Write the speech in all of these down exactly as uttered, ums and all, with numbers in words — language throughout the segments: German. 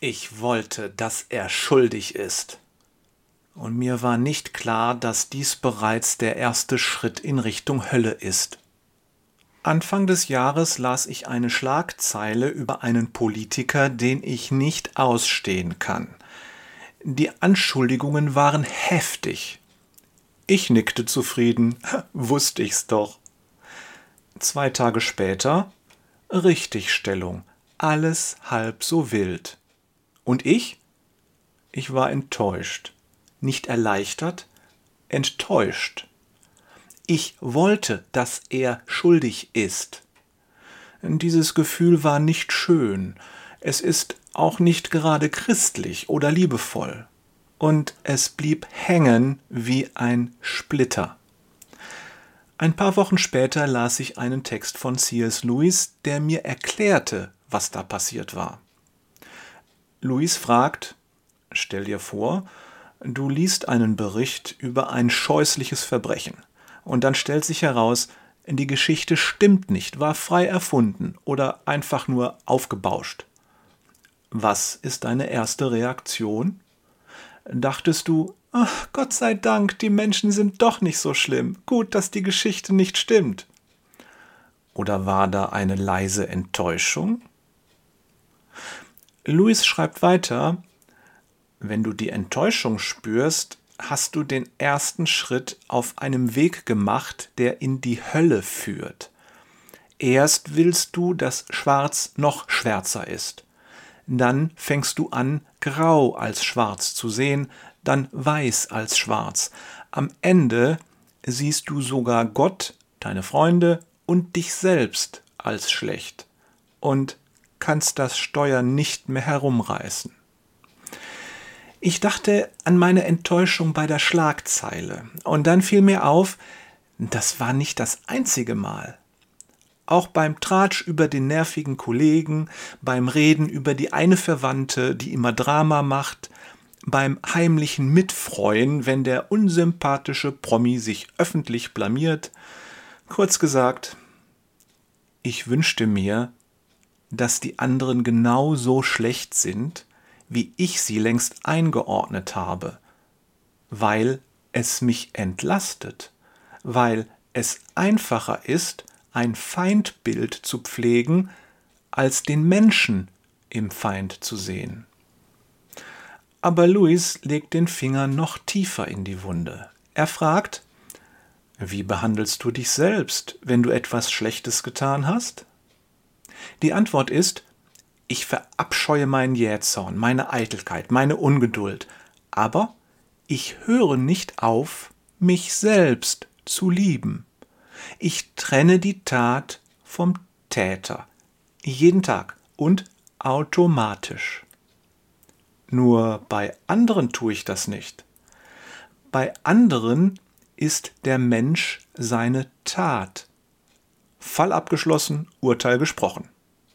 Ich wollte, dass er schuldig ist. Und mir war nicht klar, dass dies bereits der erste Schritt in Richtung Hölle ist. Anfang des Jahres las ich eine Schlagzeile über einen Politiker, den ich nicht ausstehen kann. Die Anschuldigungen waren heftig. Ich nickte zufrieden, wusste ich's doch. Zwei Tage später, Richtigstellung, alles halb so wild. Und ich? Ich war enttäuscht. Nicht erleichtert, enttäuscht. Ich wollte, dass er schuldig ist. Dieses Gefühl war nicht schön. Es ist auch nicht gerade christlich oder liebevoll. Und es blieb hängen wie ein Splitter. Ein paar Wochen später las ich einen Text von C S Lewis, der mir erklärte, was da passiert war. Lewis fragt, stell dir vor, du liest einen Bericht über ein scheußliches Verbrechen und dann stellt sich heraus, die Geschichte stimmt nicht, war frei erfunden oder einfach nur aufgebauscht. Was ist deine erste Reaktion? Dachtest du, ach, Gott sei Dank, die Menschen sind doch nicht so schlimm, gut, dass die Geschichte nicht stimmt? Oder war da eine leise Enttäuschung? Lewis schreibt weiter, wenn du die Enttäuschung spürst, hast du den ersten Schritt auf einem Weg gemacht, der in die Hölle führt. Erst willst du, dass Schwarz noch schwärzer ist. Dann fängst du an, grau als schwarz zu sehen, dann weiß als schwarz. Am Ende siehst du sogar Gott, deine Freunde und dich selbst als schlecht und kannst das Steuer nicht mehr herumreißen. Ich dachte an meine Enttäuschung bei der Schlagzeile und dann fiel mir auf, das war nicht das einzige Mal. Auch beim Tratsch über den nervigen Kollegen, beim Reden über die eine Verwandte, die immer Drama macht, beim heimlichen Mitfreuen, wenn der unsympathische Promi sich öffentlich blamiert. Kurz gesagt, ich wünschte mir, dass die anderen genauso schlecht sind, wie ich sie längst eingeordnet habe, weil es mich entlastet, weil es einfacher ist, ein Feindbild zu pflegen, als den Menschen im Feind zu sehen. Aber Lewis legt den Finger noch tiefer in die Wunde. Er fragt, wie behandelst du dich selbst, wenn du etwas Schlechtes getan hast? Die Antwort ist, ich verabscheue meinen Jähzorn, meine Eitelkeit, meine Ungeduld, aber ich höre nicht auf, mich selbst zu lieben. Ich trenne die Tat vom Täter, jeden Tag und automatisch. Nur bei anderen tue ich das nicht. Bei anderen ist der Mensch seine Tat. Fall abgeschlossen, Urteil gesprochen.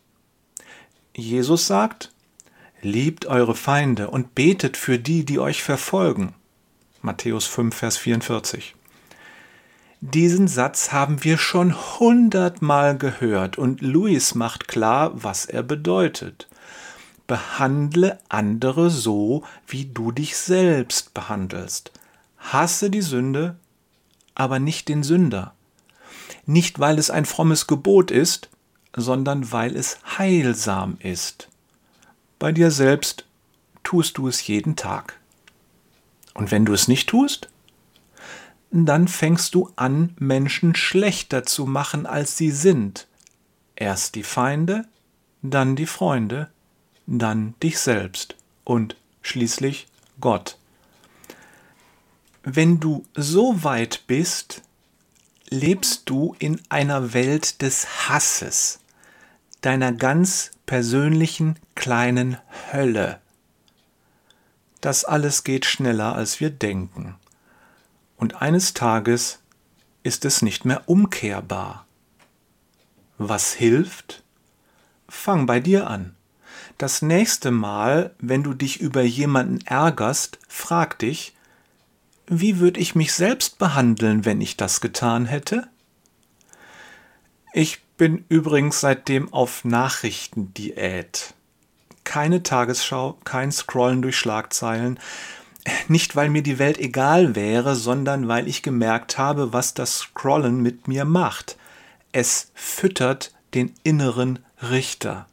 Jesus sagt, liebt eure Feinde und betet für die, die euch verfolgen. Matthäus fünf, Vers vierundvierzig. Diesen Satz haben wir schon hundertmal gehört und Lewis macht klar, was er bedeutet. Behandle andere so, wie du dich selbst behandelst. Hasse die Sünde, aber nicht den Sünder. Nicht, weil es ein frommes Gebot ist, sondern weil es heilsam ist. Bei dir selbst tust du es jeden Tag. Und wenn du es nicht tust, dann fängst du an, Menschen schlechter zu machen, als sie sind. Erst die Feinde, dann die Freunde, dann dich selbst und schließlich Gott. Wenn du so weit bist, lebst du in einer Welt des Hasses, deiner ganz persönlichen kleinen Hölle. Das alles geht schneller, als wir denken. Und eines Tages ist es nicht mehr umkehrbar. Was hilft? Fang bei dir an. Das nächste Mal, wenn du dich über jemanden ärgerst, frag dich, wie würde ich mich selbst behandeln, wenn ich das getan hätte? Ich bin übrigens seitdem auf Nachrichtendiät. keine Tagesschau, kein Scrollen durch Schlagzeilen. Nicht, weil mir die Welt egal wäre, sondern weil ich gemerkt habe, was das Scrollen mit mir macht. Es füttert den inneren Richter.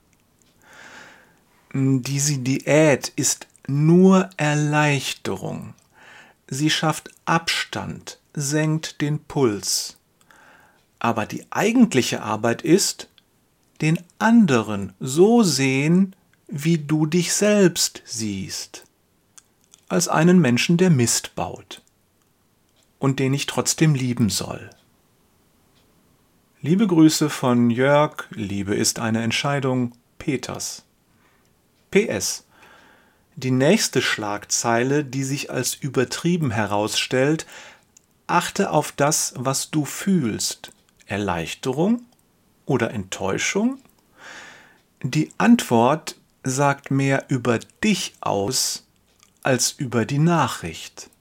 Diese Diät ist nur Erleichterung. Sie schafft Abstand, senkt den Puls. Aber die eigentliche Arbeit ist, den anderen so sehen, wie du dich selbst siehst. Als einen Menschen, der Mist baut und den ich trotzdem lieben soll. Liebe Grüße von Jörg, Liebe ist eine Entscheidung, Peters. P S. Die nächste Schlagzeile, die sich als übertrieben herausstellt: Achte auf das, was du fühlst. Erleichterung oder Enttäuschung? Die Antwort sagt mehr über dich aus als über die Nachricht.